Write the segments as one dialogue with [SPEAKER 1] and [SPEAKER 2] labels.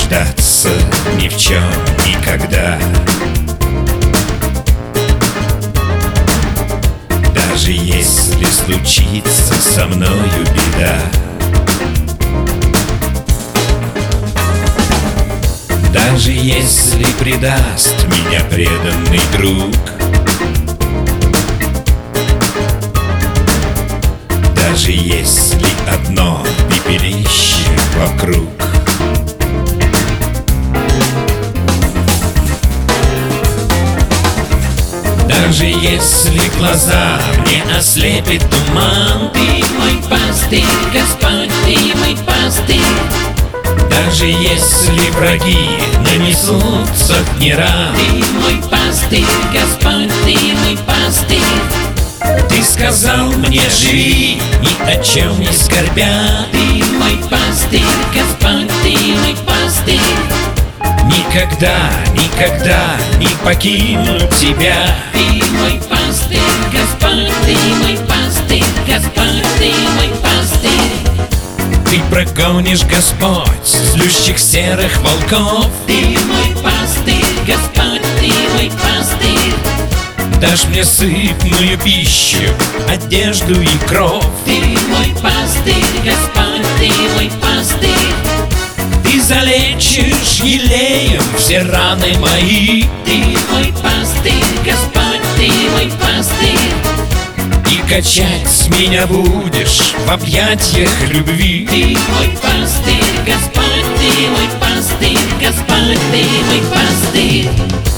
[SPEAKER 1] нуждаться ни в чем никогда. Даже если случится со мною беда, даже если предаст меня преданный друг, даже если одно пепелище вокруг, даже если глаза мне ослепит туман,
[SPEAKER 2] Ты мой пастырь, Господь, Ты мой пастырь.
[SPEAKER 1] даже если враги нанесутся не ран,
[SPEAKER 2] Ты мой пастырь, Господь, Ты мой пастырь.
[SPEAKER 1] Ты сказал мне: живи, ни о чем не скорбя.
[SPEAKER 2] Ты мой пастырь, Господь, Ты мой пастырь.
[SPEAKER 1] Никогда, никогда не покину тебя.
[SPEAKER 2] Ты мой пастырь, Господь, Ты мой пастырь, Господь, Ты мой пастырь.
[SPEAKER 1] Ты прогонишь, Господь, злющих серых волков.
[SPEAKER 2] Ты мой пастырь, Господь, Ты мой пастырь.
[SPEAKER 1] Дашь мне сытную пищу, одежду и кров.
[SPEAKER 2] Ты мой пастырь, Господь, Ты мой пастырь.
[SPEAKER 1] Ты залечишь елеем все раны мои.
[SPEAKER 2] Ты мой пастырь, Господь, Ты мой пастырь.
[SPEAKER 1] И качать с меня будешь в объятиях любви.
[SPEAKER 2] Ты мой пастырь, Господь, Ты мой пастырь, Господь, Ты мой пастырь.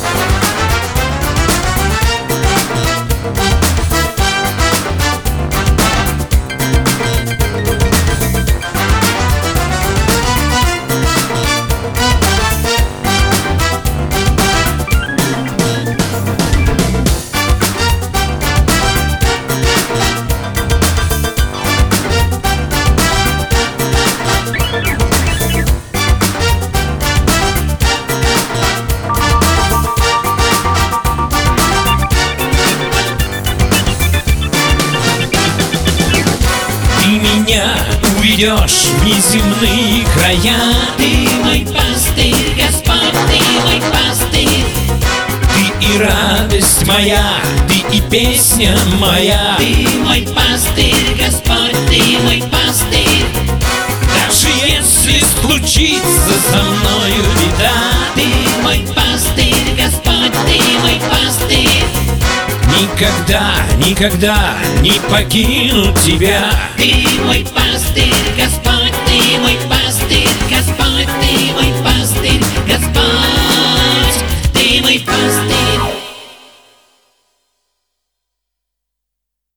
[SPEAKER 1] Меня уведешь в неземные края.
[SPEAKER 2] Ты мой пастырь, Господь, Ты мой пастырь.
[SPEAKER 1] Ты и радость моя, ты и песня моя.
[SPEAKER 2] Ты мой пастырь, Господь, Ты мой пастырь.
[SPEAKER 1] Даже если случится со мною беда,
[SPEAKER 2] Ты мой пастырь, Господь, Ты мой пастырь.
[SPEAKER 1] никогда, никогда не покину тебя.
[SPEAKER 2] Ты мой пастырь, Господь,